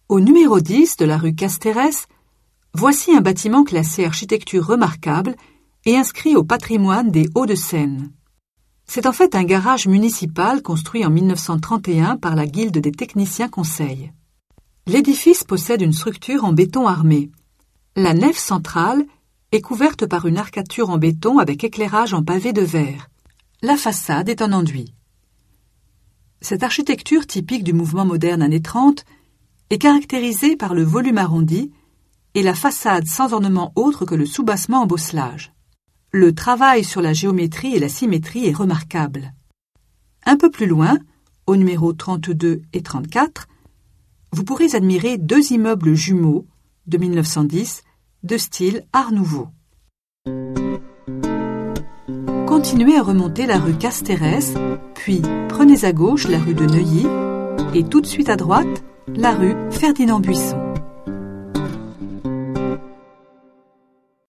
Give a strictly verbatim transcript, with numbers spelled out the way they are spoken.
Au numéro dix de la rue Castérès, voici un bâtiment classé architecture remarquable et inscrit au patrimoine des Hauts-de-Seine. C'est en fait un garage municipal construit en mille neuf cent trente et un par la Guilde des techniciens conseils. L'édifice possède une structure en béton armé. La nef centrale est couverte par une arcature en béton avec éclairage en pavé de verre. La façade est en enduit. Cette architecture typique du mouvement moderne années trente est caractérisée par le volume arrondi et la façade sans ornement autre que le soubassement en bosselage. Le travail sur la géométrie et la symétrie est remarquable. Un peu plus loin, au numéro trente-deux et trente-quatre, vous pourrez admirer deux immeubles jumeaux de mille neuf cent dix de style Art Nouveau. Continuez à remonter la rue Castérès, puis prenez à gauche la rue de Neuilly et tout de suite à droite la rue Ferdinand Buisson.